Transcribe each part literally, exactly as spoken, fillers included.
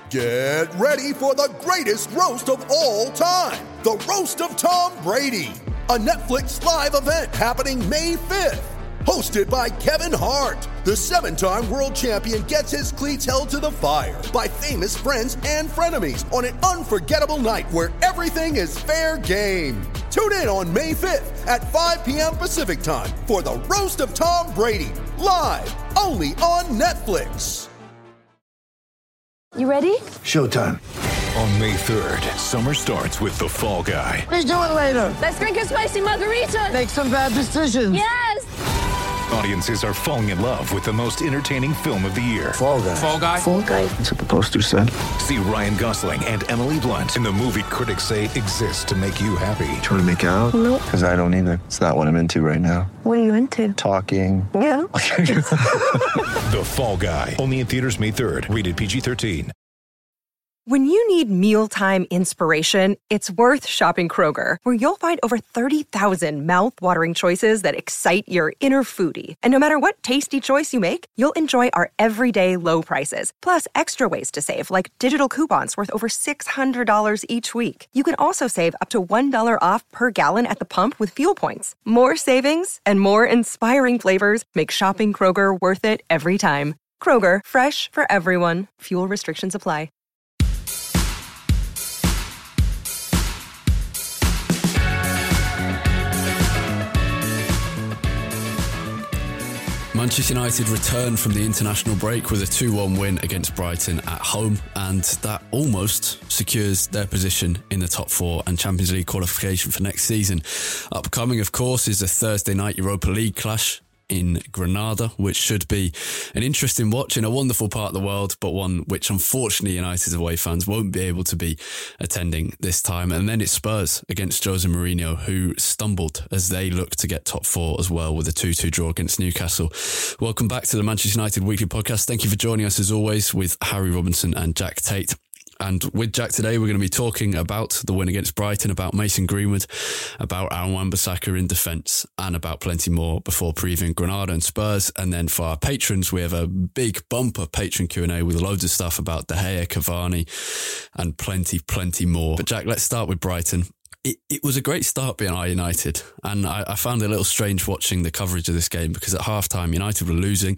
Get ready for the greatest roast of all time, the Roast of Tom Brady, a Netflix live event happening May fifth. Hosted by Kevin Hart, the seven-time world champion gets his cleats held to the fire by famous friends and frenemies on an unforgettable night where everything is fair game. Tune in on May fifth at five p.m. Pacific time for the Roast of Tom Brady, live only on Netflix. You ready? Showtime. On May third, summer starts with The Fall Guy. Let's do it later. Let's drink a spicy margarita. Make some bad decisions. Yes. Audiences are falling in love with the most entertaining film of the year. Fall Guy. Fall Guy. Fall Guy. That's what the poster said. See Ryan Gosling and Emily Blunt in the movie critics say exists to make you happy. Trying to make it out? Nope. Because I don't either. It's not what I'm into right now. What are you into? Talking. Yeah. The Fall Guy. Only in theaters May third. Rated P G thirteen. When you need mealtime inspiration, it's worth shopping Kroger, where you'll find over thirty thousand mouth-watering choices that excite your inner foodie. And no matter what tasty choice you make, you'll enjoy our everyday low prices, plus extra ways to save, like digital coupons worth over six hundred dollars each week. You can also save up to one dollar off per gallon at the pump with fuel points. More savings and more inspiring flavors make shopping Kroger worth it every time. Kroger, fresh for everyone. Fuel restrictions apply. Manchester United returned from the international break with a two one win against Brighton at home, and that almost secures their position in the top four and Champions League qualification for next season. Upcoming, of course, is a Thursday night Europa League clash in Granada, which should be an interesting watch in a wonderful part of the world, but one which unfortunately United's away fans won't be able to be attending this time. And then it's Spurs against Jose Mourinho, who stumbled as they look to get top four as well with a two two draw against Newcastle. Welcome back to the Manchester United Weekly Podcast. Thank you for joining us as always with Harry Robinson and Jack Tate. And with Jack today, we're going to be talking about the win against Brighton, about Mason Greenwood, about Aaron Wan-Bissaka in defence, and about plenty more before previewing Granada and Spurs. And then for our patrons, we have a big bumper patron Q and A with loads of stuff about De Gea, Cavani, and plenty, plenty more. But Jack, let's start with Brighton. It, it was a great start being our United, and I, I found it a little strange watching the coverage of this game because at half-time, United were losing,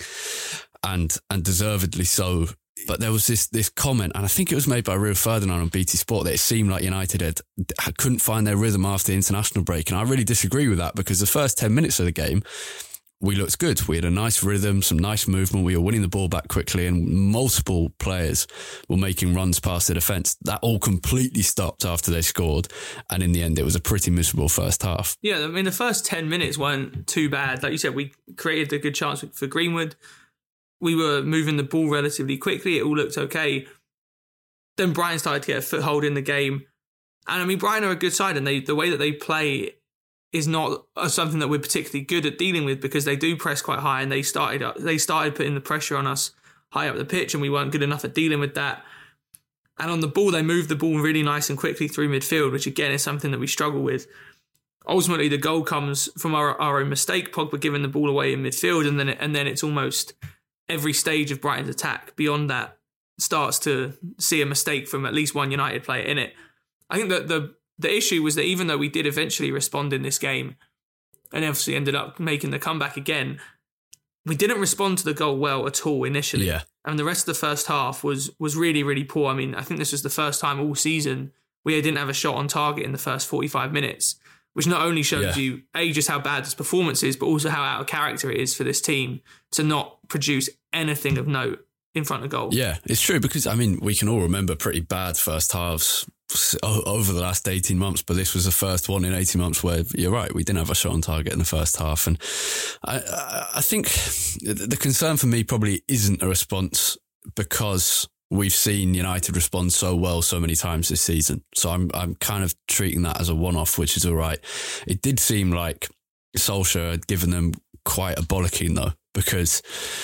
and and deservedly so. But there was this this comment, and I think it was made by Rio Ferdinand on B T Sport, that it seemed like United had, had couldn't find their rhythm after the international break. And I really disagree with that, because the first ten minutes of the game, we looked good. We had a nice rhythm, some nice movement. We were winning the ball back quickly, and multiple players were making runs past the defence. That all completely stopped after they scored. And in the end, it was a pretty miserable first half. Yeah, I mean, the first ten minutes weren't too bad. Like you said, we created a good chance for Greenwood. We were moving the ball relatively quickly. It all looked okay. Then Brighton started to get a foothold in the game. And I mean, Brighton are a good side, and they the way that they play is not something that we're particularly good at dealing with, because they do press quite high, and they started they started putting the pressure on us high up the pitch, and we weren't good enough at dealing with that. And on the ball, they moved the ball really nice and quickly through midfield, which again is something that we struggle with. Ultimately, the goal comes from our, our own mistake. Pogba giving the ball away in midfield, and then it, and then it's almost every stage of Brighton's attack beyond that starts to see a mistake from at least one United player in it. I think that the the issue was that even though we did eventually respond in this game, and obviously ended up making the comeback again, we didn't respond to the goal well at all initially. Yeah. And the rest of the first half was was really, really poor. I mean, I think this was the first time all season we didn't have a shot on target in the first forty-five minutes, which not only shows yeah. you, A, just how bad this performance is, but also how out of character it is for this team to not produce anything of note in front of goal. Yeah, it's true, because, I mean, we can all remember pretty bad first halves over the last eighteen months, but this was the first one in eighteen months where, you're right, we didn't have a shot on target in the first half. And I, I think the concern for me probably isn't a response, because we've seen United respond so well so many times this season. So I'm I'm kind of treating that as a one-off, which is all right. It did seem like Solskjaer had given them quite a bollocking, though, because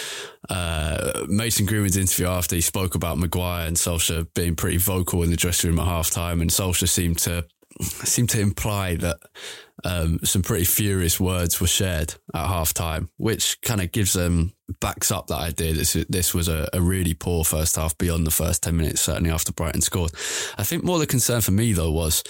uh, Mason Greenwood's interview after, he spoke about Maguire and Solskjaer being pretty vocal in the dressing room at half-time, and Solskjaer seemed to seemed to imply that Um, some pretty furious words were shared at half time, which kind of gives them, backs up that idea that this was a, a really poor first half beyond the first ten minutes, certainly after Brighton scored. I think more the concern for me, though, was,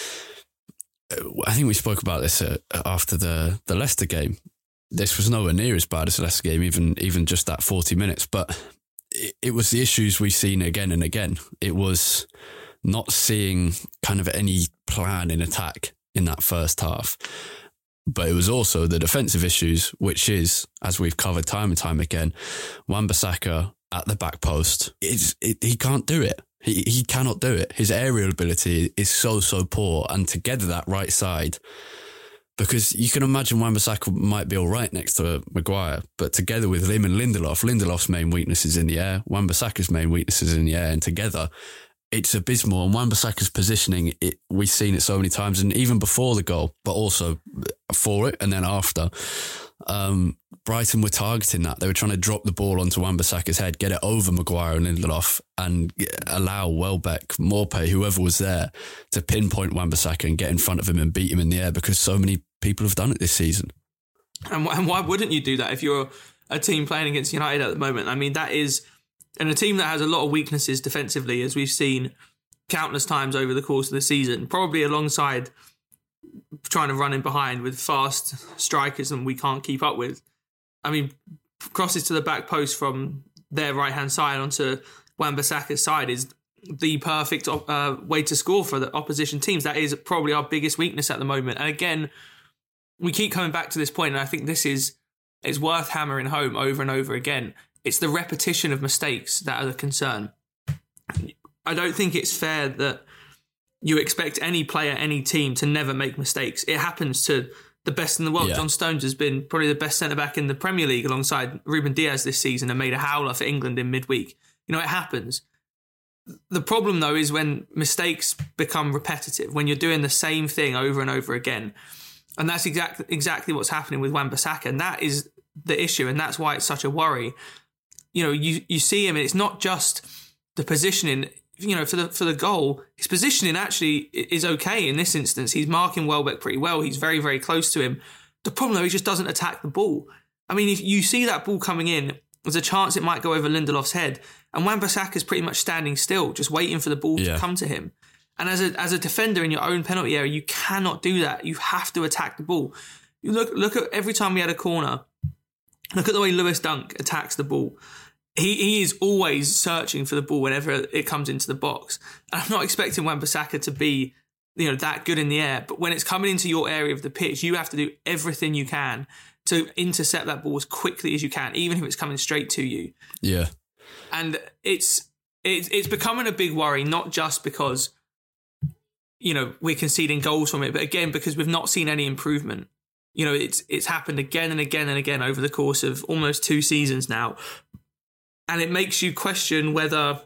I think we spoke about this uh, after the, the Leicester game. This was nowhere near as bad as the Leicester game, even, even just that forty minutes. But it, it was the issues we've seen again and again. It was not seeing kind of any plan in attack in that first half. But it was also the defensive issues, which is, as we've covered time and time again, Wan-Bissaka at the back post, it's, it, he can't do it. He he cannot do it. His aerial ability is so, so poor. And together that right side, because you can imagine Wan-Bissaka might be all right next to Maguire, but together with him and Lindelof, Lindelof's main weakness is in the air, Wan-Bissaka's main weakness is in the air, and together it's abysmal. And Wan-Bissaka's positioning, it, we've seen it so many times, and even before the goal, but also for it and then after. Um, Brighton were targeting that. They were trying to drop the ball onto Wan-Bissaka's head, get it over Maguire and Lindelof, and allow Welbeck, Maupay, whoever was there, to pinpoint Wan-Bissaka and get in front of him and beat him in the air, because so many people have done it this season. And, and why wouldn't you do that if you're a team playing against United at the moment? I mean, that is... And a team that has a lot of weaknesses defensively, as we've seen countless times over the course of the season, probably alongside trying to run in behind with fast strikers and we can't keep up with. I mean, crosses to the back post from their right-hand side onto Wan-Bissaka's side is the perfect uh, way to score for the opposition teams. That is probably our biggest weakness at the moment. And again, we keep coming back to this point, and I think this is it's worth hammering home over and over again. It's the repetition of mistakes that are the concern. I don't think it's fair that you expect any player, any team to never make mistakes. It happens to the best in the world. Yeah. John Stones has been probably the best centre-back in the Premier League alongside Ruben Diaz this season and made a howler for England in midweek. You know, it happens. The problem, though, is when mistakes become repetitive, when you're doing the same thing over and over again. And that's exactly exactly what's happening with Wan-Bissaka. And that is the issue, and that's why it's such a worry. You know, you, you see him, and it's not just the positioning. You know, for the for the goal, his positioning actually is okay in this instance. He's marking Welbeck pretty well. He's very, very close to him. The problem, though, he just doesn't attack the ball. I mean, if you see that ball coming in, there's a chance it might go over Lindelof's head. And Wan-Bissaka's pretty much standing still, just waiting for the ball yeah. to come to him. And as a as a defender in your own penalty area, you cannot do that. You have to attack the ball. You look look at every time we had a corner, look at the way Lewis Dunk attacks the ball. He he is always searching for the ball whenever it comes into the box. And I'm not expecting Wan-Bissaka to be, you know, that good in the air, but when it's coming into your area of the pitch, you have to do everything you can to intercept that ball as quickly as you can, even if it's coming straight to you. Yeah. And it's it's it's becoming a big worry, not just because, you know, we're conceding goals from it, but again because we've not seen any improvement. You know, it's it's happened again and again and again over the course of almost two seasons now. And it makes you question whether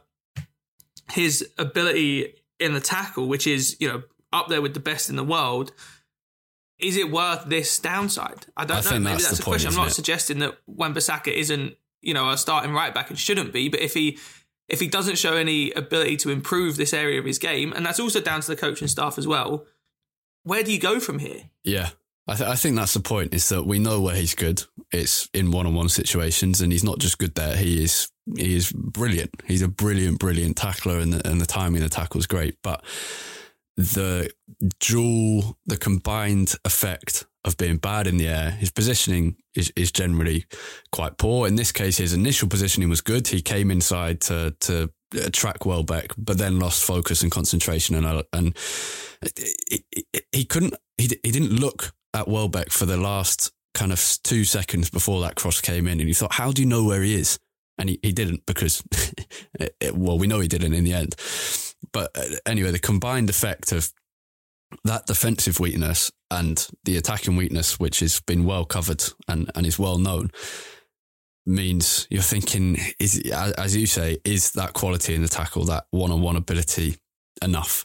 his ability in the tackle, which is, you know, up there with the best in the world, is it worth this downside? I don't I know. Maybe that's, that's a point, question. I'm not it? suggesting that Wan-Bissaka isn't, you know, a starting right back and shouldn't be, but if he if he doesn't show any ability to improve this area of his game, and that's also down to the coaching staff as well, where do you go from here? Yeah. I, th- I think that's the point, is that we know where he's good. It's in one-on-one situations, and he's not just good there. He is he is brilliant. He's a brilliant, brilliant tackler, and the, and the timing of the tackle is great. But the dual, the combined effect of being bad in the air, his positioning is, is generally quite poor. In this case, his initial positioning was good. He came inside to to track Welbeck, but then lost focus and concentration, and and it, it, he couldn't. He he didn't look at Welbeck for the last kind of two seconds before that cross came in, and you thought, how do you know where he is? And he, he didn't, because it, it, well, we know he didn't in the end. But anyway, the combined effect of that defensive weakness and the attacking weakness, which has been well covered and, and is well known, means you're thinking, is, as you say, is that quality in the tackle, that one-on-one ability, enough?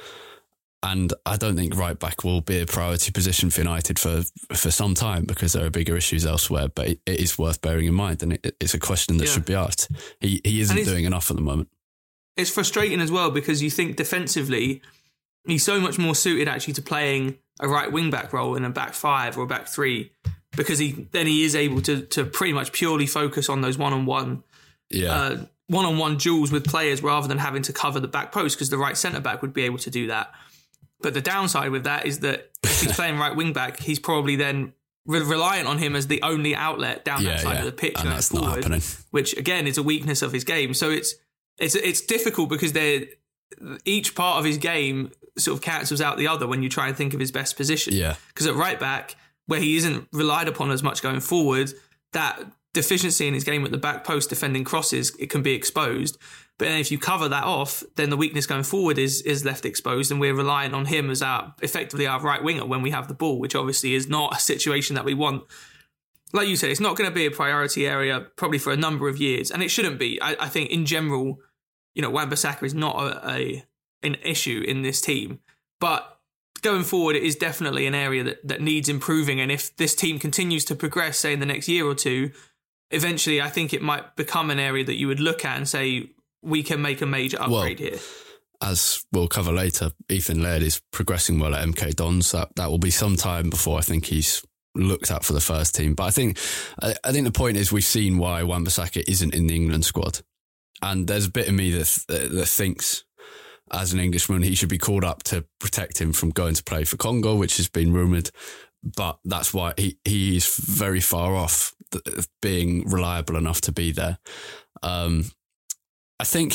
And I don't think right back will be a priority position for United for, for some time, because there are bigger issues elsewhere. But it, it is worth bearing in mind, and it, it's a question that yeah. should be asked. He he isn't doing enough at the moment. It's frustrating as well, because you think defensively, he's so much more suited actually to playing a right wing back role in a back five or a back three, because he then he is able to to pretty much purely focus on those one on one, yeah, uh, one on one duels with players rather than having to cover the back post, because the right centre back would be able to do that. But the downside with that is that if he's playing right wing back, he's probably then re- reliant on him as the only outlet down yeah, that side yeah. of the pitch, and going that's forward, not happening. Which again is a weakness of his game. So it's it's it's difficult because they're each part of his game sort of cancels out the other when you try and think of his best position. Yeah. Because at right back, where he isn't relied upon as much going forward, that deficiency in his game at the back post defending crosses, it can be exposed. But then if you cover that off, then the weakness going forward is is left exposed, and we're relying on him as our effectively our right winger when we have the ball, which obviously is not a situation that we want. Like you said, it's not going to be a priority area probably for a number of years, and it shouldn't be. I, I think in general, you know, Wan-Bissaka is not a, a an issue in this team, but going forward, it is definitely an area that, that needs improving. And if this team continues to progress, say in the next year or two, eventually I think it might become an area that you would look at and say, we can make a major upgrade well, here. As we'll cover later, Ethan Laird is progressing well at M K Dons. That that will be some time before I think he's looked at for the first team. But I think I, I think the point is we've seen why Wan-Bissaka isn't in the England squad. And there's a bit of me that that thinks, as an Englishman, he should be called up to protect him from going to play for Congo, which has been rumoured. But that's why he, he is very far off being reliable enough to be there. Um, I think,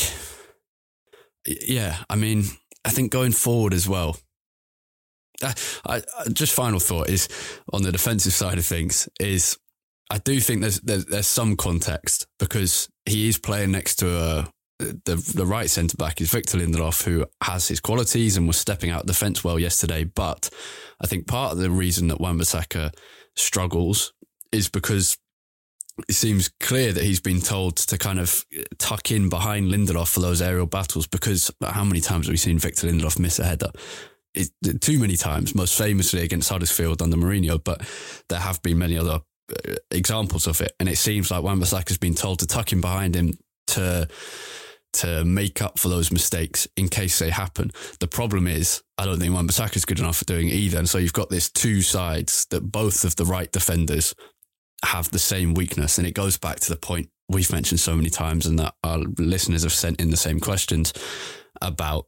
yeah, I mean, I think going forward as well, I, I, just final thought is on the defensive side of things is I do think there's, there's, there's some context because he is playing next to a, the the right centre back is Victor Lindelof, who has his qualities and was stepping out defence well yesterday. But I think part of the reason that Wan-Bissaka struggles is because it seems clear that he's been told to kind of tuck in behind Lindelof for those aerial battles, because how many times have we seen Victor Lindelof miss a header? It, too many times, most famously against Huddersfield under Mourinho, but there have been many other examples of it. And it seems like Wan-Bissaka has been told to tuck in behind him to to make up for those mistakes in case they happen. The problem is, I don't think Wan-Bissaka is good enough for doing it either. And so you've got this two sides that both of the right defenders have the same weakness. And it goes back to the point we've mentioned so many times and that our listeners have sent in the same questions about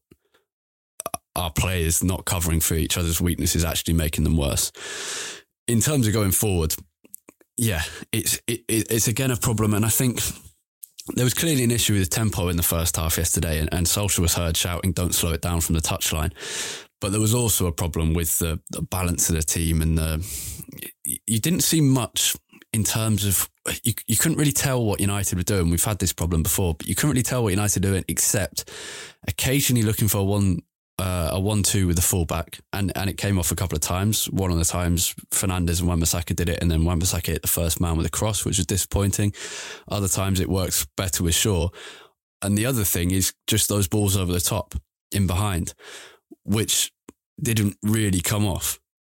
our players not covering for each other's weaknesses, actually making them worse. In terms of going forward, yeah, it's it, it's again a problem. And I think there was clearly an issue with the tempo in the first half yesterday, and, and Solskjaer was heard shouting, "Don't slow it down" from the touchline. But there was also a problem with the, the balance of the team, and the you didn't see much in terms of you. You couldn't really tell what United were doing. We've had this problem before, but you couldn't really tell what United were doing, except occasionally looking for a one uh, a one-two with the fullback, and and it came off a couple of times. One of the times Fernandes and Wan-Bissaka did it, and then Wan-Bissaka hit the first man with a cross, which was disappointing. Other times it works better with Shaw. And the other thing is just those balls over the top in behind, which didn't really come off.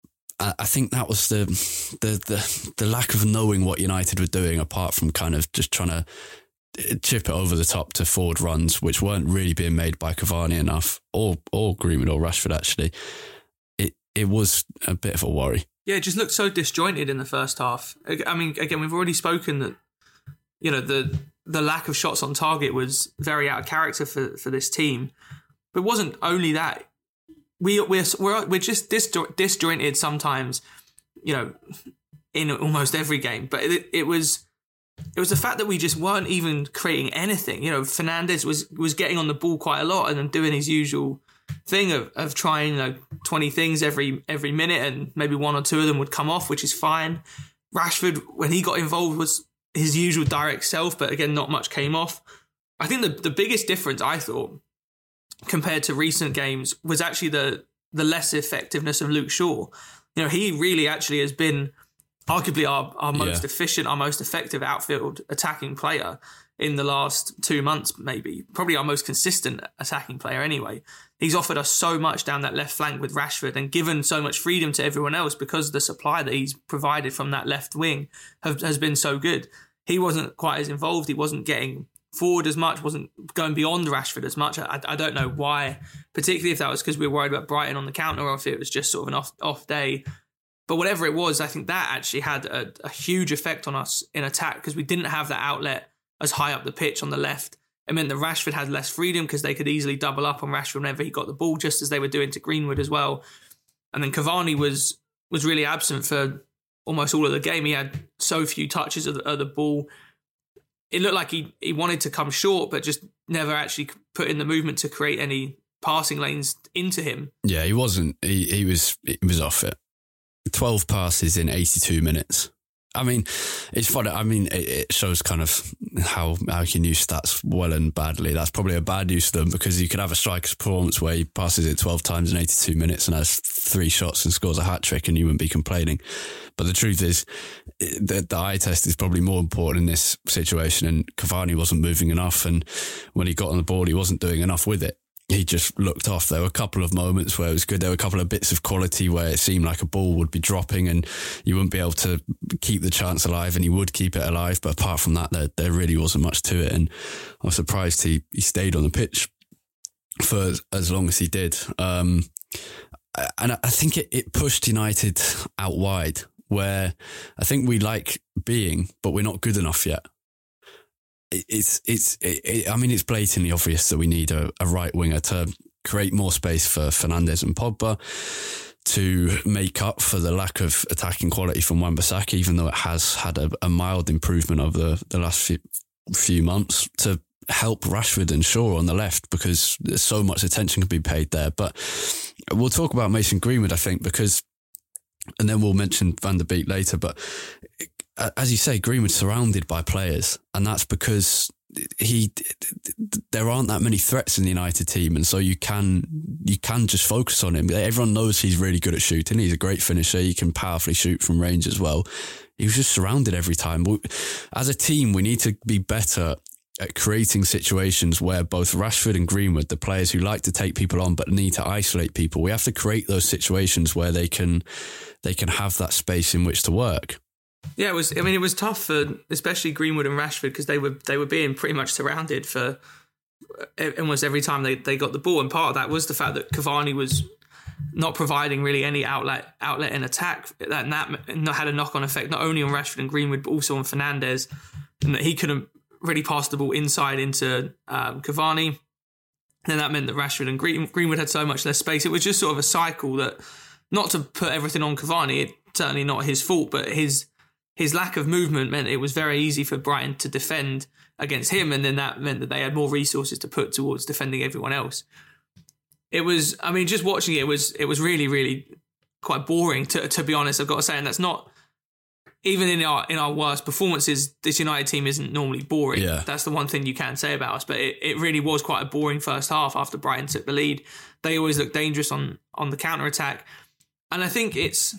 I think that was the the the, the lack of knowing what United were doing, apart from kind of just trying to chip it over the top to forward runs, which weren't really being made by Cavani enough, or or Greenwood or Rashford. Actually, it it was a bit of a worry. Yeah, it just looked so disjointed in the first half. I mean, again, we've already spoken that, you know, the the lack of shots on target was very out of character for, for this team. But it wasn't only that. We we're we're we're just disjo- disjointed sometimes, you know, in almost every game. But it, it was. It was the fact that we just weren't even creating anything. You know, Fernandes was was getting on the ball quite a lot and then doing his usual thing of, of trying, you know, twenty things every every minute, and maybe one or two of them would come off, which is fine. Rashford, when he got involved, was his usual direct self, but again, not much came off. I think the, the biggest difference, I thought, compared to recent games, was actually the the less effectiveness of Luke Shaw. You know, he really actually has been arguably our, our most yeah. efficient, our most effective outfield attacking player in the last two months, maybe. Probably our most consistent attacking player anyway. He's offered us so much down that left flank with Rashford and given so much freedom to everyone else because the supply that he's provided from that left wing have, has been so good. He wasn't quite as involved. He wasn't getting forward as much, wasn't going beyond Rashford as much. I, I don't know why, particularly if that was because we were worried about Brighton on the counter or if it was just sort of an off, off day. But whatever it was, I think that actually had a, a huge effect on us in attack because we didn't have that outlet as high up the pitch on the left. It meant that Rashford had less freedom because they could easily double up on Rashford whenever he got the ball, just as they were doing to Greenwood as well. And then Cavani was was really absent for almost all of the game. He had so few touches of the, of the ball. It looked like he, he wanted to come short, but just never actually put in the movement to create any passing lanes into him. Yeah, he wasn't. He, he was he was off it. twelve passes in eighty-two minutes. I mean, it's funny. I mean, it, it shows kind of how, how you can use stats well and badly. That's probably a bad use of them because you could have a striker's performance where he passes it twelve times in eighty-two minutes and has three shots and scores a hat-trick and you wouldn't be complaining. But the truth is, the, the eye test is probably more important in this situation, and Cavani wasn't moving enough, and when he got on the ball, he wasn't doing enough with it. He just looked off. There were a couple of moments where it was good. There were a couple of bits of quality where it seemed like a ball would be dropping and you wouldn't be able to keep the chance alive, and he would keep it alive. But apart from that, there, there really wasn't much to it. And I was surprised he, he stayed on the pitch for as, as long as he did. Um, and I think it, it pushed United out wide, where I think we like being, but we're not good enough yet. It's, it's, it, it, I mean, it's blatantly obvious that we need a, a right winger to create more space for Fernandes and Pogba, to make up for the lack of attacking quality from Wan-Bissaka, even though it has had a, a mild improvement over the, the last few, few months, to help Rashford and Shaw on the left, because there's so much attention can be paid there. But we'll talk about Mason Greenwood, I think, because, and then we'll mention Van der Beek later, but as you say, Greenwood's surrounded by players, and that's because he there aren't that many threats in the United team, and so you can you can just focus on him. Everyone knows he's really good at shooting. He's a great finisher. He can powerfully shoot from range as well. He was just surrounded every time. As a team, we need to be better at creating situations where both Rashford and Greenwood, the players who like to take people on but need to isolate people, we have to create those situations where they can they can have that space in which to work. Yeah, it was. I mean, it was tough for especially Greenwood and Rashford because they were they were being pretty much surrounded for almost every time they, they got the ball, and part of that was the fact that Cavani was not providing really any outlet outlet in attack. That and that had a knock on effect not only on Rashford and Greenwood but also on Fernandes, and that he couldn't really pass the ball inside into um, Cavani. And then that meant that Rashford and Green, Greenwood had so much less space. It was just sort of a cycle that, not to put everything on Cavani, it's certainly not his fault, but his. His lack of movement meant it was very easy for Brighton to defend against him, and then that meant that they had more resources to put towards defending everyone else. It was, I mean, just watching it, it was it was really, really quite boring, to to be honest, I've got to say, and that's not, even in our in our worst performances, this United team isn't normally boring. Yeah. That's the one thing you can say about us, but it, it really was quite a boring first half after Brighton took the lead. They always look dangerous on, on the counter-attack, and I think it's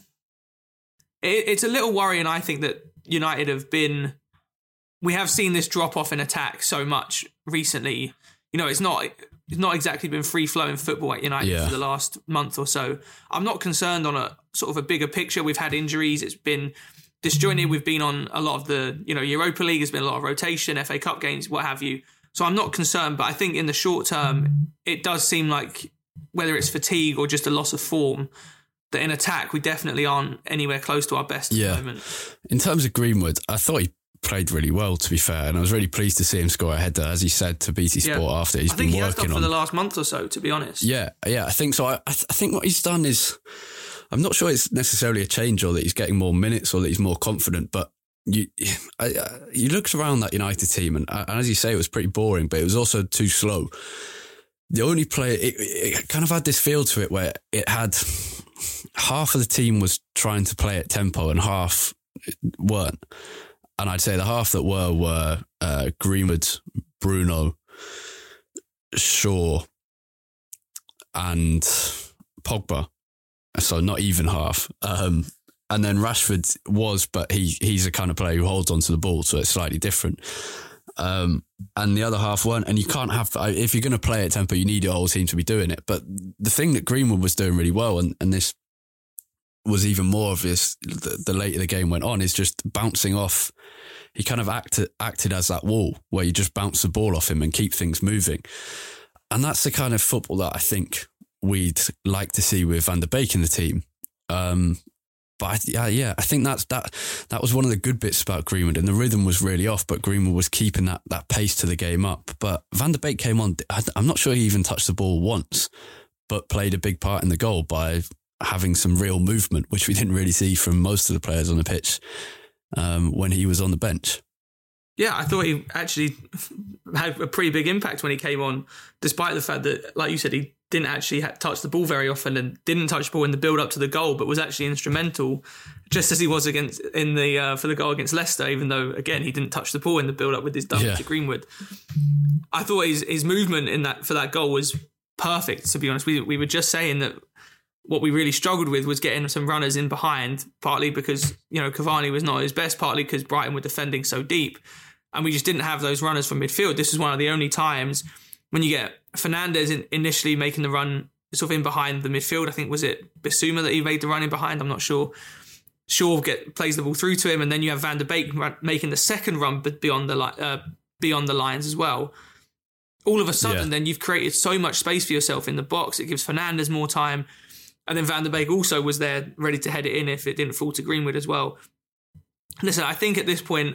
It's a little worrying, I think, that United have been... We have seen this drop-off in attack so much recently. You know, it's not it's not exactly been free-flowing football at United yeah. for the last month or so. I'm not concerned on a sort of a bigger picture. We've had injuries. It's been disjointed. We've been on a lot of the, you know, Europa League. There's been a lot of rotation, F A Cup games, what have you. So I'm not concerned, but I think in the short term, it does seem like, whether it's fatigue or just a loss of form, that in attack, we definitely aren't anywhere close to our best yeah. at the moment. In terms of Greenwood, I thought he played really well, to be fair, and I was really pleased to see him score a header, as he said to B T Sport yeah. after. He's I think been he has working done for on the last month or so, to be honest. Yeah, yeah, I think so. I, I, th- I think what he's done is, I'm not sure it's necessarily a change or that he's getting more minutes or that he's more confident, but you I, I, you looked around that United team, and, and as you say, it was pretty boring, but it was also too slow. The only player, it, it kind of had this feel to it where it had... half of the team was trying to play at tempo and half weren't. And I'd say the half that were were uh, Greenwood, Bruno, Shaw, and Pogba. So not even half. Um, and then Rashford was, but he he's a kind of player who holds onto the ball, so it's slightly different. Um, and the other half weren't. And you can't have, if you're going to play at tempo, you need your whole team to be doing it. But the thing that Greenwood was doing really well, and, and this was even more obvious the, the later the game went on is just bouncing off. He kind of acted acted as that wall where you just bounce the ball off him and keep things moving. And that's the kind of football that I think we'd like to see with Van der Beek in the team. Um, but I, yeah, yeah, I think that's that. That was one of the good bits about Greenwood, and the rhythm was really off, but Greenwood was keeping that that pace to the game up. But Van der Beek came on. I'm not sure he even touched the ball once, but played a big part in the goal by having some real movement, which we didn't really see from most of the players on the pitch um, when he was on the bench. Yeah, I thought he actually had a pretty big impact when he came on, despite the fact that, like you said, he didn't actually touch the ball very often and didn't touch the ball in the build-up to the goal, but was actually instrumental, just as he was against in the uh, for the goal against Leicester, even though, again, he didn't touch the ball in the build-up with his dunk yeah. to Greenwood. I thought his his movement in that for that goal was perfect, to be honest. We, we were just saying that what we really struggled with was getting some runners in behind, partly because, you know, Cavani was not at his best, partly because Brighton were defending so deep. And we just didn't have those runners from midfield. This is one of the only times when you get Fernandes in, initially making the run sort of in behind the midfield. I think, was it Bissouma that he made the run in behind? I'm not sure. Shaw get, plays the ball through to him, and then you have Van der Beek run, making the second run but beyond the, uh, beyond the lines as well. All of a sudden, yeah. then you've created so much space for yourself in the box. It gives Fernandes more time. And then Van der Beek also was there ready to head it in if it didn't fall to Greenwood as well. Listen, I think at this point,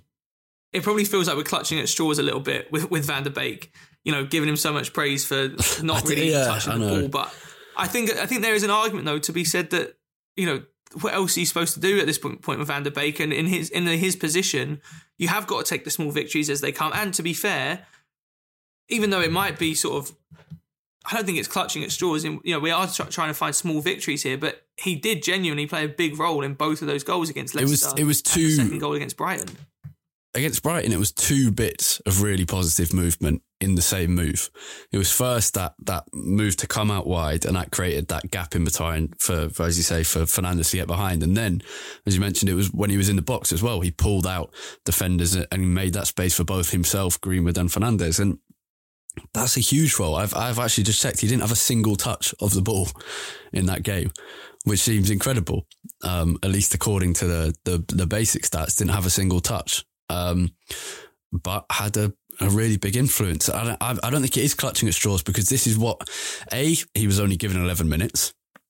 it probably feels like we're clutching at straws a little bit with, with Van der Beek, you know, giving him so much praise for not really yeah, touching the ball. But I think I think there is an argument, though, to be said that, you know, what else are you supposed to do at this point, point with Van der Beek? And in his in his position, you have got to take the small victories as they come. And to be fair, even though it might be sort of, I don't think it's clutching at straws. In, you know, we are tr- trying to find small victories here, but he did genuinely play a big role in both of those goals against Leicester. It was it was two and the second goal against Brighton. Against Brighton, it was two bits of really positive movement in the same move. It was first that that move to come out wide, and that created that gap in between for, for as you say, for Fernandes to get behind. And then, as you mentioned, it was when he was in the box as well. He pulled out defenders and he made that space for both himself, Greenwood, and Fernandes. And that's a huge role. I've I've actually just checked. He didn't have a single touch of the ball in that game, which seems incredible. Um, at least according to the, the the basic stats, didn't have a single touch. Um, but had a, a really big influence. I don't, I, I don't think it is clutching at straws, because this is what, A, he was only given eleven minutes.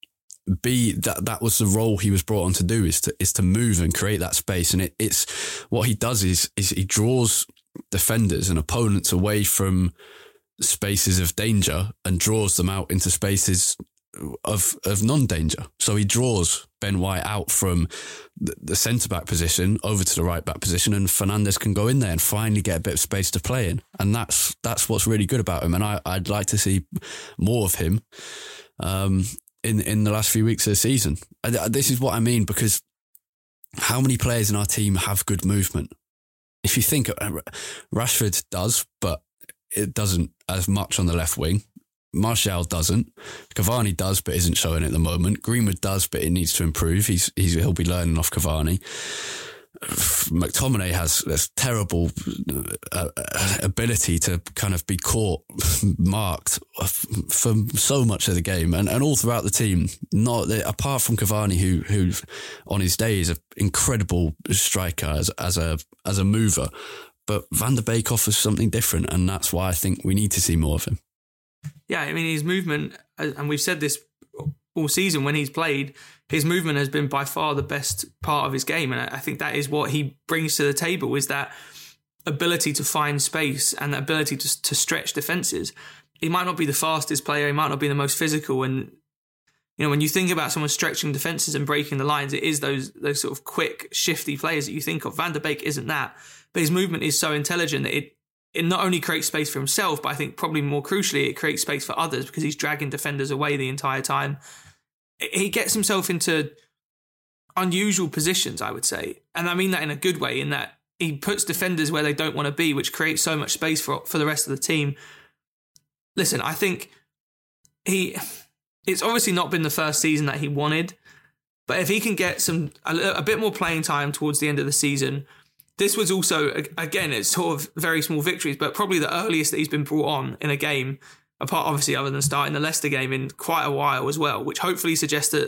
B, that that was the role he was brought on to do, is to is to move and create that space. And it, it's what he does is is he draws defenders and opponents away from spaces of danger and draws them out into spaces of of non-danger. So he draws Ben White out from the, the centre-back position over to the right-back position, and Fernandes can go in there and finally get a bit of space to play in. And that's that's what's really good about him. And I, I'd like to see more of him um, in, in the last few weeks of the season. And this is what I mean, because how many players in our team have good movement? If you think, Rashford does, but it doesn't as much on the left wing. Martial doesn't. Cavani does, but isn't showing it at the moment. Greenwood does, but it needs to improve. He's, he's he'll be learning off Cavani. McTominay has this terrible uh, ability to kind of be caught, marked for so much of the game, and, and all throughout the team. Not apart from Cavani, who who on his day is an incredible striker as as a as a mover, but Van der Beek offers something different, and that's why I think we need to see more of him. Yeah, I mean, his movement, and we've said this all season when he's played, his movement has been by far the best part of his game. And I think that is what he brings to the table, is that ability to find space and that ability to, to stretch defences. He might not be the fastest player, he might not be the most physical. And, you know, when you think about someone stretching defences and breaking the lines, it is those those sort of quick, shifty players that you think of. Van der Beek isn't that, but his movement is so intelligent that it It not only creates space for himself, but I think probably more crucially, it creates space for others, because he's dragging defenders away the entire time. He gets himself into unusual positions, I would say. And I mean that in a good way, in that he puts defenders where they don't want to be, which creates so much space for, for the rest of the team. Listen, I think he, it's obviously not been the first season that he wanted, but if he can get some a, a bit more playing time towards the end of the season. This was also, again, it's sort of very small victories, but probably the earliest that he's been brought on in a game, apart obviously other than starting the Leicester game, in quite a while as well, which hopefully suggests that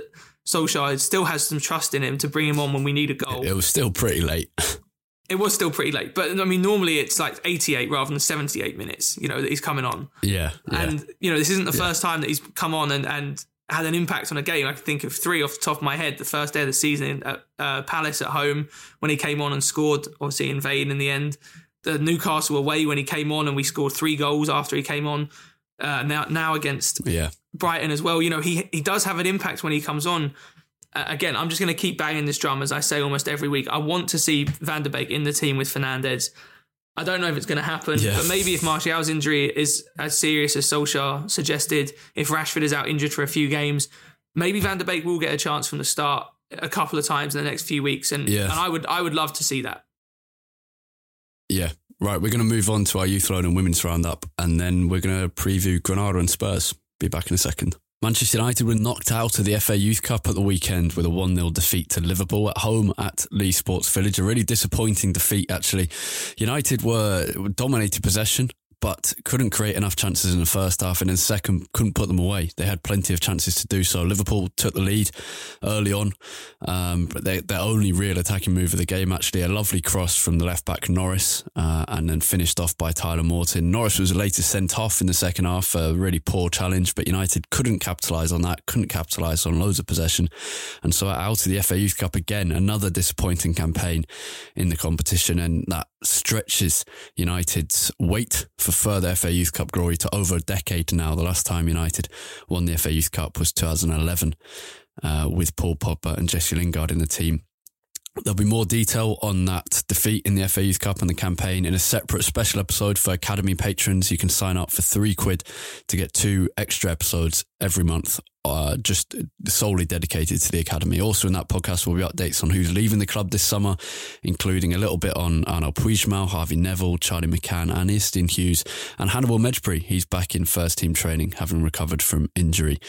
Solskjaer still has some trust in him to bring him on when we need a goal. It was still pretty late. It was still pretty late, but I mean, normally it's like eighty-eight rather than seventy-eight minutes, you know, that he's coming on. Yeah. yeah. And, you know, this isn't the yeah. first time that he's come on and, and had an impact on a game. I can think of three off the top of my head. The first day of the season at uh, Palace at home when he came on and scored, obviously in vain in the end. The Newcastle away when he came on and we scored three goals after he came on. Uh, now now against yeah. Brighton as well. You know, he he does have an impact when he comes on. Uh, again, I'm just going to keep banging this drum, as I say almost every week. I want to see Van der Beek in the team with Fernandes. I don't know if it's going to happen, yeah. but maybe if Martial's injury is as serious as Solskjaer suggested, if Rashford is out injured for a few games, maybe Van der Beek will get a chance from the start a couple of times in the next few weeks, and, yeah. and I would I would love to see that. Yeah, right. We're going to move on to our Youth Loan and Women's Roundup, and then we're going to preview Granada and Spurs. Be back in a second. Manchester United were knocked out of the F A Youth Cup at the weekend with a one nil defeat to Liverpool at home at Lee Sports Village. A really disappointing defeat, actually. United were dominated possession, but couldn't create enough chances in the first half, and in the second couldn't put them away. They had plenty of chances to do so. Liverpool took the lead early on, um, but they, their only real attacking move of the game, actually, a lovely cross from the left-back Norris, uh, and then finished off by Tyler Morton. Norris was later sent off in the second half, a really poor challenge, but United couldn't capitalise on that, couldn't capitalise on loads of possession, and so out of the F A Youth Cup again, another disappointing campaign in the competition, and that stretches United's wait for further F A Youth Cup glory to over a decade now. The last time United won the F A Youth Cup was two thousand eleven uh, with Paul Pogba and Jesse Lingard in the team. There'll be more detail on that defeat in the F A Youth Cup and the campaign in a separate special episode for Academy patrons. You can sign up for three quid to get two extra episodes every month, uh, just solely dedicated to the Academy. Also in that podcast will be updates on who's leaving the club this summer, including a little bit on Arnaud Puigdemont, Harvey Neville, Charlie McCann and Iestyn Hughes, and Hannibal Mejbri. He's back in first team training, having recovered from injury.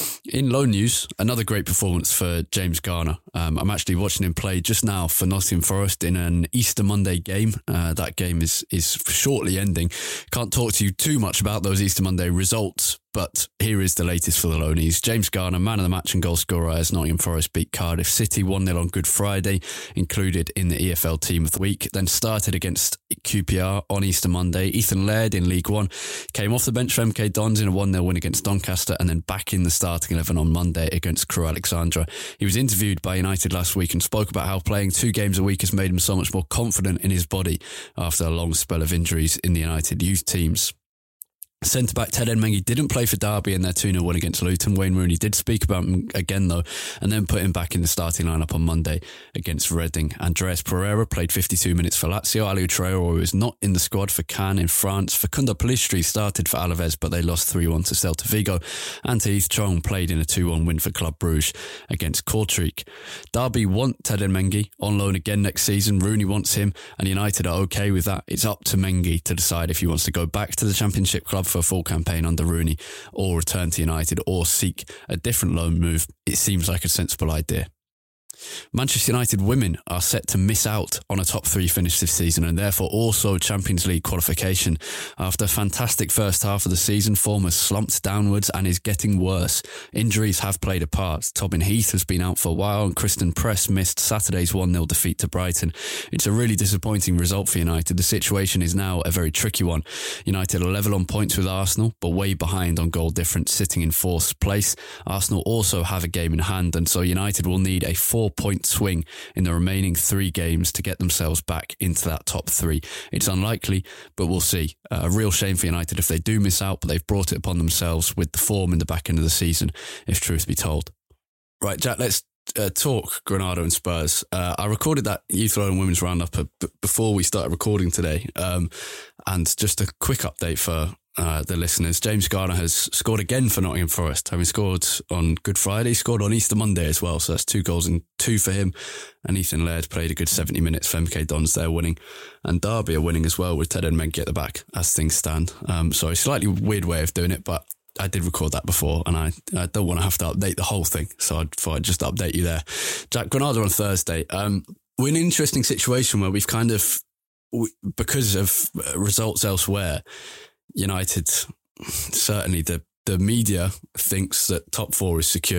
In loan news, another great performance for James Garner. Um, I'm actually watching him play just now for Nottingham Forest in an Easter Monday game. Uh, that game is, is shortly ending. Can't talk to you too much about those Easter Monday results, but here is the latest for the loanies. James Garner, man of the match and goal scorer as Nottingham Forest beat Cardiff City one nil on Good Friday, included in the E F L Team of the Week, then started against Q P R on Easter Monday. Ethan Laird in League One came off the bench for M K Dons in a one nil win against Doncaster, and then back in the starting eleven on Monday against Crewe Alexandra. He was interviewed by United last week and spoke about how playing two games a week has made him so much more confident in his body after a long spell of injuries in the United youth teams. Centre-back Ted Mengi didn't play for Derby in their two nil win against Luton. Wayne Rooney did speak about him again, though, and then put him back in the starting lineup on Monday against Reading. Andreas Pereira played fifty-two minutes for Lazio. Aliou Traoré was not in the squad for Cannes in France. Facundo Pellistri started for Alaves, but they lost three one to Celta Vigo. And Heath Chong played in a two one win for Club Bruges against Kortrijk. Derby want Ted Mengi on loan again next season. Rooney wants him, and United are okay with that. It's up to Mengi to decide if he wants to go back to the Championship club for a full campaign under Rooney, or return to United, or seek a different loan move. It seems like a sensible idea. Manchester United women are set to miss out on a top three finish this season, and therefore also Champions League qualification. After a fantastic first half of the season, form has slumped downwards and is getting worse. Injuries have played a part. Tobin Heath has been out for a while, and Kristen Press missed Saturday's one nil defeat to Brighton. It's a really disappointing result for United. The situation is now a very tricky one. United are level on points with Arsenal, but way behind on goal difference, sitting in fourth place. Arsenal also have a game in hand, and so United will need a four point swing in the remaining three games to get themselves back into that top three. It's unlikely, but we'll see. Uh, a real shame for United if they do miss out, but they've brought it upon themselves with the form in the back end of the season, if truth be told. Right, Jack, let's uh, talk Granada and Spurs. Uh, I recorded that Youth Loan and Women's Roundup uh, b- before we started recording today, um, and just a quick update for Uh, the listeners. James Garner has scored again for Nottingham Forest, having scored on Good Friday, scored on Easter Monday as well, so that's two goals and two for him. And Ethan Laird played a good seventy minutes for M K Dons there, winning, and Derby are winning as well with Ted Mengi at the back as things stand. Um, so a slightly weird way of doing it, but I did record that before, and I, I don't want to have to update the whole thing, so I thought I'd just update you there. Jack, Granada on Thursday. Um, we're in an interesting situation where we've kind of, because of results elsewhere, United, certainly the, the media thinks that top four is secured.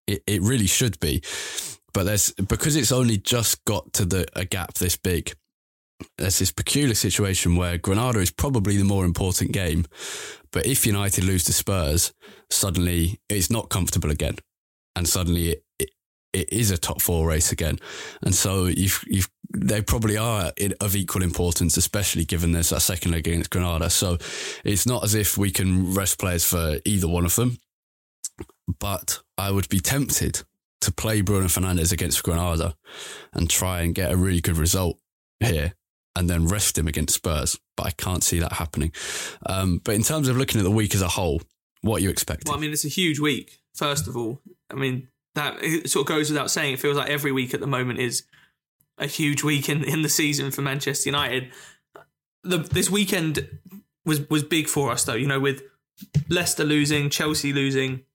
It, it really should be. But there's because it's only just got to the a gap this big, there's this peculiar situation where Granada is probably the more important game. But if United lose to Spurs, suddenly it's not comfortable again. And suddenly it, it, it is a top four race again. And so you've, you've, they probably are in, of equal importance, especially given there's that second leg against Granada. So it's not as if we can rest players for either one of them. But I would be tempted to play Bruno Fernandes against Granada and try and get a really good result here and then rest him against Spurs. But I can't see that happening. Um, but in terms of looking at the week as a whole, what are you expecting? Well, I mean, it's a huge week, first of all. I mean, that it sort of goes without saying. It feels like every week at the moment is a huge week in, in the season for Manchester United. The, this weekend was, was big for us, though, you know, with Leicester losing, Chelsea losing,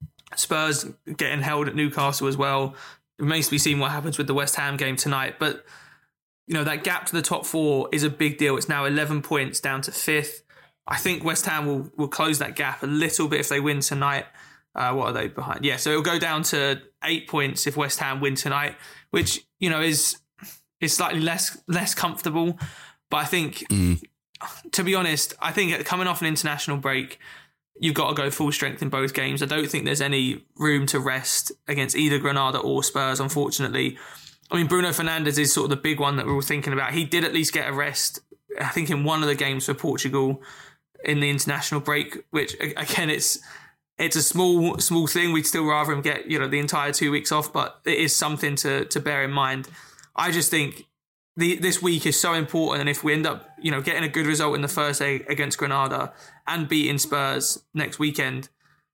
Spurs getting held at Newcastle as well. It remains to be seen what happens with the West Ham game tonight. But, you know, that gap to the top four is a big deal. It's now eleven points down to fifth. I think West Ham will, will close that gap a little bit if they win tonight. Uh, what are they behind? Yeah, so it'll go down to eight points if West Ham win tonight, which, you know, is is slightly less less comfortable. But I think, mm. to be honest, I think coming off an international break, you've got to go full strength in both games. I don't think there's any room to rest against either Granada or Spurs, unfortunately. I mean, Bruno Fernandes is sort of the big one that we're all thinking about. He did at least get a rest, I think, in one of the games for Portugal in the international break, which, again, it's it's a small small thing. We'd still rather him get, you know, the entire two weeks off, but it is something to to bear in mind. I just think the, this week is so important, and if we end up, you know, getting a good result in the first day against Granada and beating Spurs next weekend,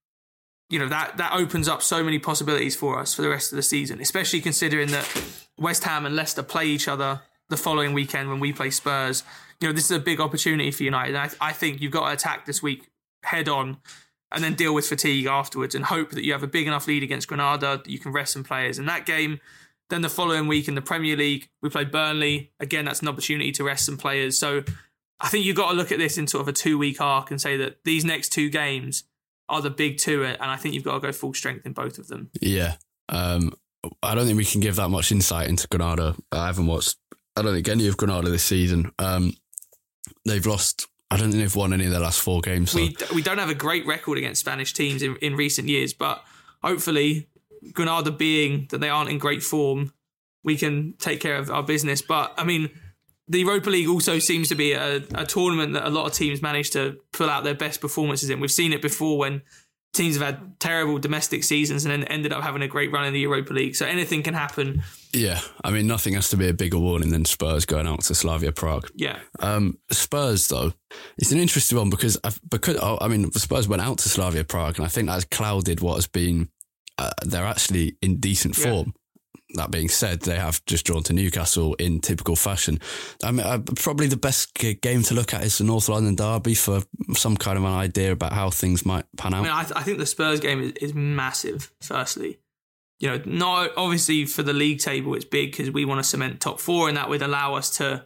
you know, that that opens up so many possibilities for us for the rest of the season, especially considering that West Ham and Leicester play each other the following weekend when we play Spurs. You know, this is a big opportunity for United. I, I think you've got to attack this week head on and then deal with fatigue afterwards and hope that you have a big enough lead against Granada that you can rest some players in that game. Then the following week in the Premier League, we play Burnley. Again, that's an opportunity to rest some players. So I think you've got to look at this in sort of a two-week arc and say that these next two games are the big two, and I think you've got to go full strength in both of them. Yeah. Um, I don't think we can give that much insight into Granada. I haven't watched, I don't think any of Granada this season. Um, they've lost, I don't think they've won any of their last four games. So. We we don't have a great record against Spanish teams in, in recent years, but hopefully Granada being that they aren't in great form, we can take care of our business. But, I mean, the Europa League also seems to be a, a tournament that a lot of teams manage to pull out their best performances in. We've seen it before when teams have had terrible domestic seasons and then ended up having a great run in the Europa League. So anything can happen. Yeah, I mean, nothing has to be a bigger warning than Spurs going out to Slavia Prague. Yeah. Um, Spurs, though, it's an interesting one because, I've, because I mean, Spurs went out to Slavia Prague and I think that's clouded what has been, uh, they're actually in decent form. Yeah. That being said, they have just drawn to Newcastle in typical fashion. I mean, uh, probably the best game to look at is the North London derby for some kind of an idea about how things might pan out. I mean, I, th- I think the Spurs game is, is massive, firstly. You know, not obviously for the league table, it's big because we want to cement top four and that would allow us to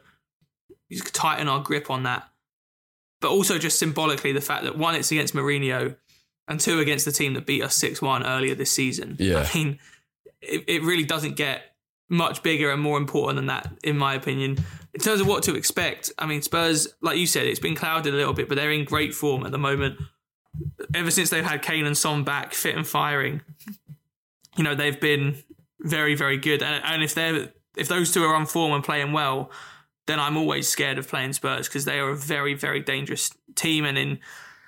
tighten our grip on that. But also just symbolically, the fact that one, it's against Mourinho and two, against the team that beat us six one earlier this season. Yeah. I mean, It, it really doesn't get much bigger and more important than that, in my opinion. In terms of what to expect, I mean, Spurs, like you said, it's been clouded a little bit, but they're in great form at the moment. Ever since they've had Kane and Son back, fit and firing, you know, they've been very, very good. And, and if they're if those two are on form and playing well, then I'm always scared of playing Spurs because they are a very, very dangerous team. And in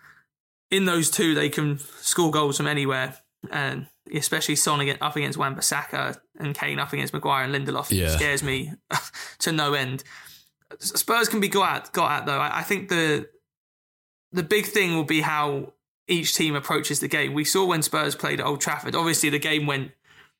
in those two, they can score goals from anywhere. And especially Son up against Wan-Bissaka and Kane up against Maguire and Lindelof yeah. scares me to no end. Spurs can be got at, got at though. I, I think the the big thing will be how each team approaches the game. We saw when Spurs played at Old Trafford. Obviously, the game went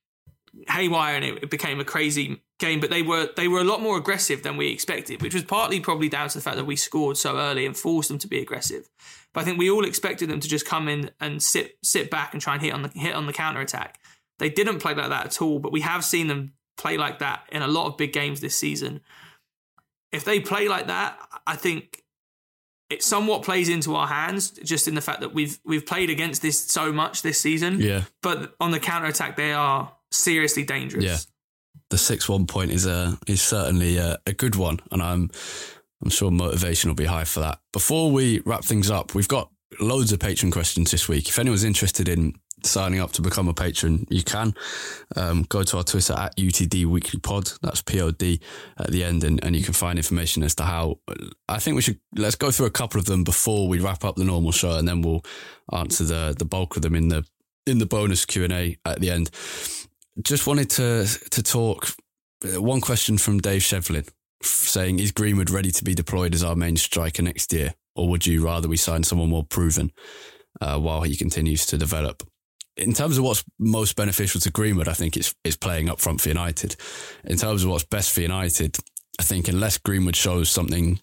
haywire and it, it became a crazy game, but they were they were a lot more aggressive than we expected, which was partly probably down to the fact that we scored so early and forced them to be aggressive. But I think we all expected them to just come in and sit sit back and try and hit on the hit on the counter attack. They didn't play like that at all, but we have seen them play like that in a lot of big games this season. If they play like that, I think it somewhat plays into our hands, just in the fact that we've we've played against this so much this season. Yeah. But on the counter-attack, they are seriously dangerous. Yeah. The six one point is a is certainly a, a good one, and I'm I'm sure motivation will be high for that. Before we wrap things up, we've got loads of patron questions this week. If anyone's interested in signing up to become a patron, you can um, go to our Twitter at U T D Weekly Pod. That's P O D at the end, and, and you can find information as to how. I think we should let's go through a couple of them before we wrap up the normal show, and then we'll answer the the bulk of them in the in the bonus Q and A at the end. Just wanted to to talk. One question from Dave Shevlin saying, "Is Greenwood ready to be deployed as our main striker next year, or would you rather we sign someone more proven uh, while he continues to develop?" In terms of what's most beneficial to Greenwood, I think it's it's playing up front for United. In terms of what's best for United, I think unless Greenwood shows something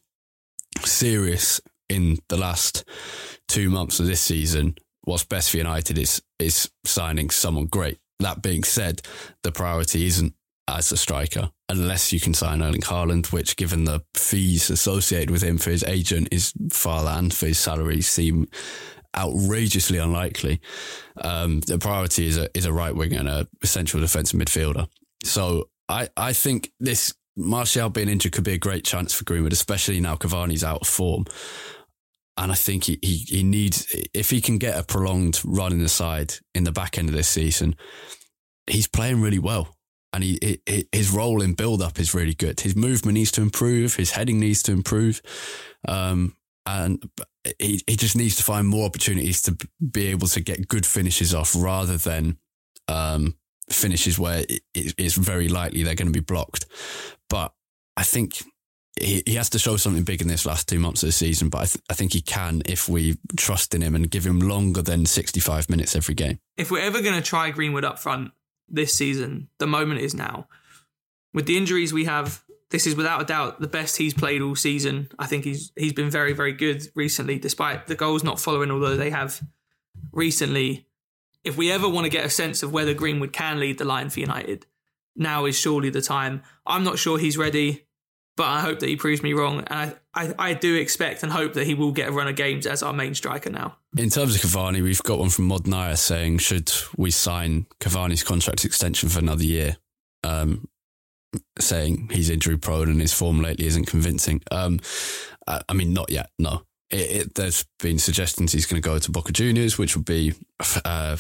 serious in the last two months of this season, what's best for United is is signing someone great. That being said, the priority isn't as a striker, unless you can sign Erling Haaland, which, given the fees associated with him for his agent, is far and for his salary, seem outrageously unlikely. Um, the priority is a is a right winger and a central defensive midfielder. So I, I think this Martial being injured could be a great chance for Greenwood, especially now Cavani's out of form. And I think he, he, he needs, if he can get a prolonged run in the side in the back end of this season, he's playing really well. And he, he his role in build-up is really good. His movement needs to improve. His heading needs to improve. Um, and he, he just needs to find more opportunities to be able to get good finishes off rather than um, finishes where it, it's very likely they're going to be blocked. But I think he, he has to show something big in this last two months of the season. But I, th- I think he can if we trust in him and give him longer than sixty-five minutes every game. If we're ever going to try Greenwood up front this season, the moment is now. With the injuries we have, this is without a doubt the best he's played all season. I think he's he's been very, very good recently, despite the goals not following, although they have recently. If we ever want to get a sense of whether Greenwood can lead the line for United, now is surely the time. I'm not sure he's ready, but I hope that he proves me wrong. And I, I, I do expect and hope that he will get a run of games as our main striker now. In terms of Cavani, we've got one from Mod Naya saying, should we sign Cavani's contract extension for another year? Um, saying he's injury prone and his form lately isn't convincing. Um, I, I mean, not yet, no. It, it, there's been suggestions he's going to go to Boca Juniors, which would be uh,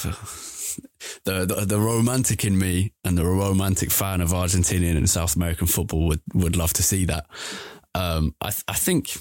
the, the the romantic in me and the romantic fan of Argentinian and South American football would, would love to see that. Um, I I think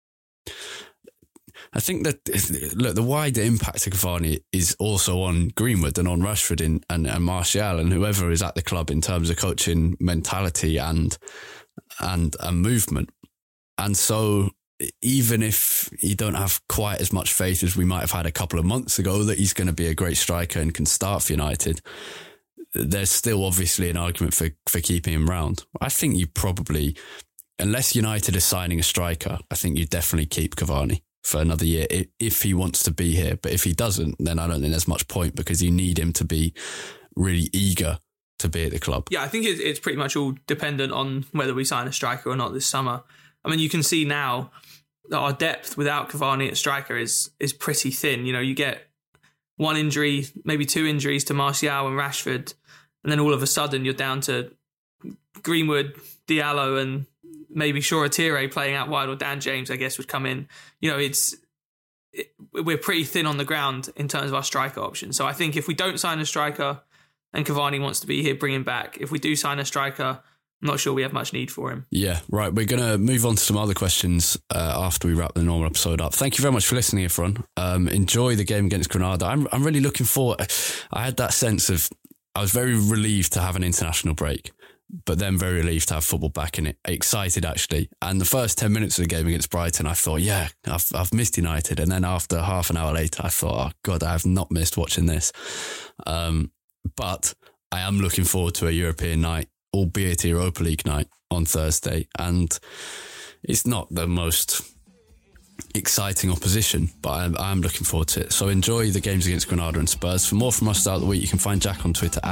I think that look, the wider impact of Cavani is also on Greenwood and on Rashford and, and, and Martial and whoever is at the club in terms of coaching mentality and and and movement. And so even if you don't have quite as much faith as we might have had a couple of months ago that he's going to be a great striker and can start for United, there's still obviously an argument for, for keeping him round. I think you probably, unless United is signing a striker, I think you definitely keep Cavani for another year if he wants to be here. But if he doesn't, then I don't think there's much point because you need him to be really eager to be at the club. Yeah, I think it's pretty much all dependent on whether we sign a striker or not this summer. I mean, you can see now that our depth without Cavani at striker is is pretty thin. You know, you get one injury, maybe two injuries to Martial and Rashford, and then all of a sudden you're down to Greenwood, Diallo, and maybe Shoretire playing out wide, or Dan James, I guess, would come in. You know, it's it, we're pretty thin on the ground in terms of our striker options. So I think if we don't sign a striker and Cavani wants to be here, bring him back. If we do sign a striker, I'm not sure we have much need for him. Yeah, right. We're going to move on to some other questions uh, after we wrap the normal episode up. Thank you very much for listening, everyone. Um, enjoy the game against Granada. I'm I'm really looking forward. I had that sense of, I was very relieved to have an international break, but then very relieved to have football back in it. Excited, actually. And the first ten minutes of the game against Brighton, I thought, yeah, I've, I've missed United. And then after half an hour later, I thought, oh, God, I have not missed watching this. Um, but I am looking forward to a European night, albeit a Europa League night on Thursday. And it's not the most exciting opposition, but I'm, I'm looking forward to it. So enjoy the games against Granada and Spurs. For more from us throughout the week, you can find Jack on Twitter at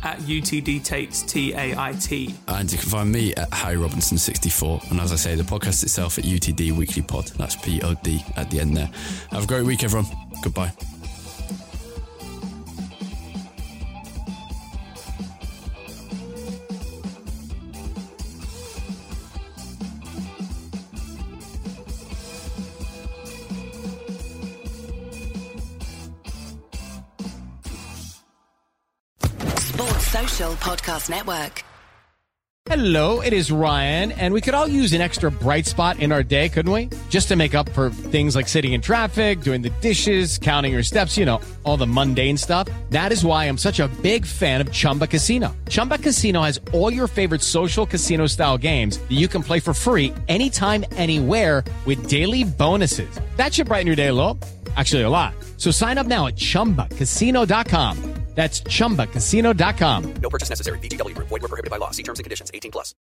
at U T D Tates, T A I T. And you can find me at Harry Robinson sixty-four. And as I say, the podcast itself at U T D Weekly Pod. That's P O D at the end there. Have a great week, everyone. Goodbye. Social Podcast Network. Hello, it is Ryan, and we could all use an extra bright spot in our day, couldn't we? Just to make up for things like sitting in traffic, doing the dishes, counting your steps, you know, all the mundane stuff. That is why I'm such a big fan of Chumba Casino. Chumba Casino has all your favorite social casino-style games that you can play for free anytime, anywhere with daily bonuses. That should brighten your day a little. Actually, a lot. So sign up now at chumba casino dot com. That's chumba casino dot com. No purchase necessary. V G W Group. Void where prohibited by law. See terms and conditions. eighteen plus.